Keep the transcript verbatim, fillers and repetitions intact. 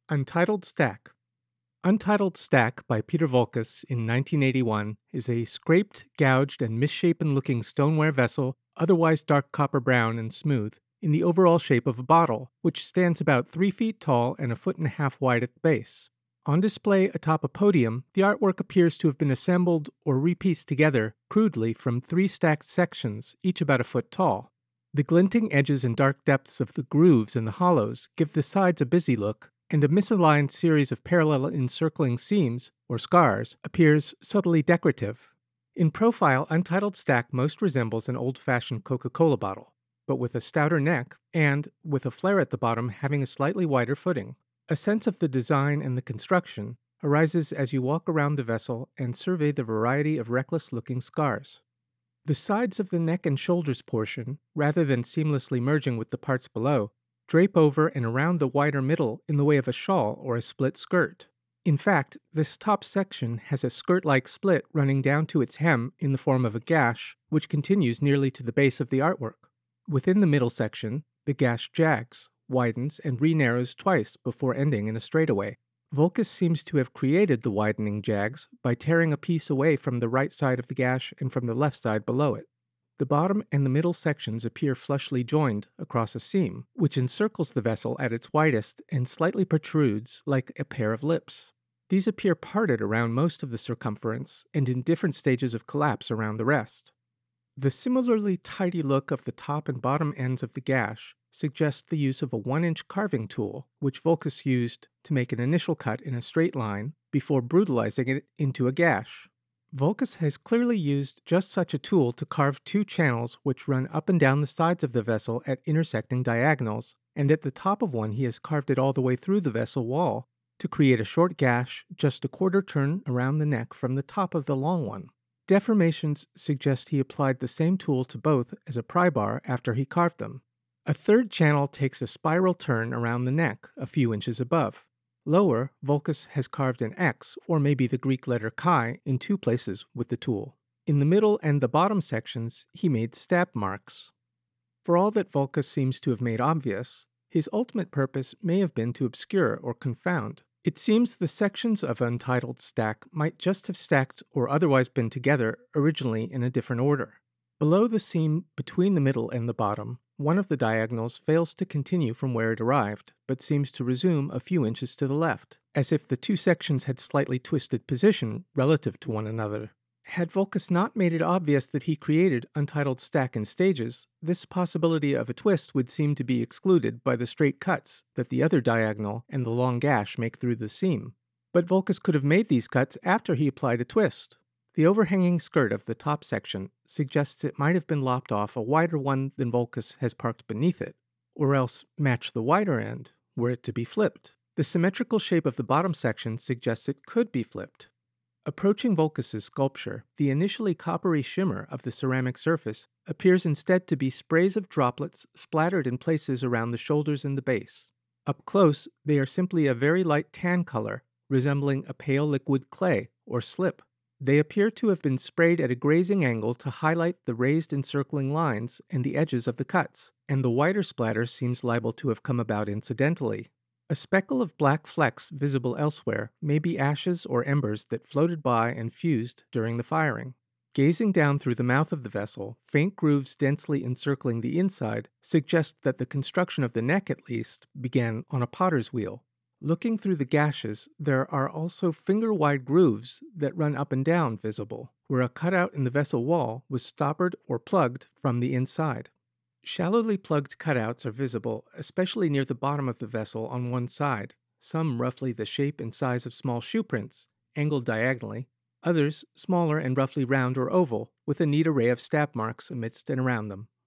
Untitled Stack. Untitled Stack by Peter Voulkos in nineteen eighty-one is a scraped, gouged, and misshapen looking stoneware vessel, otherwise dark copper brown and smooth, in the overall shape of a bottle, which stands about three feet tall and a foot and a half wide at the base. On display atop a podium, the artwork appears to have been assembled or repieced together crudely from three stacked sections, each about a foot tall. The glinting edges and dark depths of the grooves and the hollows give the sides a busy look, and a misaligned series of parallel encircling seams, or scars, appears subtly decorative. In profile, Untitled Stack most resembles an old-fashioned Coca-Cola bottle, but with a stouter neck and, with a flare at the bottom, having a slightly wider footing. A sense of the design and the construction arises as you walk around the vessel and survey the variety of reckless-looking scars. The sides of the neck and shoulders portion, rather than seamlessly merging with the parts below, drape over and around the wider middle in the way of a shawl or a split skirt. In fact, this top section has a skirt-like split running down to its hem in the form of a gash, which continues nearly to the base of the artwork. Within the middle section, the gash jags, widens, and re-narrows twice before ending in a straightaway. Voulkos seems to have created the widening jags by tearing a piece away from the right side of the gash and from the left side below it. The bottom and the middle sections appear flushly joined across a seam, which encircles the vessel at its widest and slightly protrudes like a pair of lips. These appear parted around most of the circumference and in different stages of collapse around the rest. The similarly tidy look of the top and bottom ends of the gash suggests the use of a one-inch carving tool, which Voulkos used to make an initial cut in a straight line before brutalizing it into a gash. Voulkos has clearly used just such a tool to carve two channels which run up and down the sides of the vessel at intersecting diagonals, and at the top of one he has carved it all the way through the vessel wall to create a short gash just a quarter turn around the neck from the top of the long one. Deformations suggest he applied the same tool to both as a pry bar after he carved them. A third channel takes a spiral turn around the neck a few inches above. Lower, Voulkos has carved an X, or maybe the Greek letter chi, in two places with the tool. In the middle and the bottom sections, he made stab marks. For all that Voulkos seems to have made obvious, his ultimate purpose may have been to obscure or confound. It seems the sections of Untitled Stack might just have stacked or otherwise been together originally in a different order. Below the seam between the middle and the bottom, one of the diagonals fails to continue from where it arrived, but seems to resume a few inches to the left, as if the two sections had slightly twisted position relative to one another. Had Voulkos not made it obvious that he created Untitled Stack in stages, this possibility of a twist would seem to be excluded by the straight cuts that the other diagonal and the long gash make through the seam. But Voulkos could have made these cuts after he applied a twist. The overhanging skirt of the top section suggests it might have been lopped off a wider one than Voulkos has parked beneath it, or else match the wider end, were it to be flipped. The symmetrical shape of the bottom section suggests it could be flipped. Approaching Voulkos's sculpture, the initially coppery shimmer of the ceramic surface appears instead to be sprays of droplets splattered in places around the shoulders and the base. Up close, they are simply a very light tan color, resembling a pale liquid clay or slip. They appear to have been sprayed at a grazing angle to highlight the raised encircling lines and the edges of the cuts, and the wider splatter seems liable to have come about incidentally. A speckle of black flecks visible elsewhere may be ashes or embers that floated by and fused during the firing. Gazing down through the mouth of the vessel, faint grooves densely encircling the inside suggest that the construction of the neck, at least, began on a potter's wheel. Looking through the gashes, there are also finger-wide grooves that run up and down visible, where a cutout in the vessel wall was stoppered or plugged from the inside. Shallowly plugged cutouts are visible, especially near the bottom of the vessel on one side, some roughly the shape and size of small shoe prints, angled diagonally, others smaller and roughly round or oval, with a neat array of stab marks amidst and around them.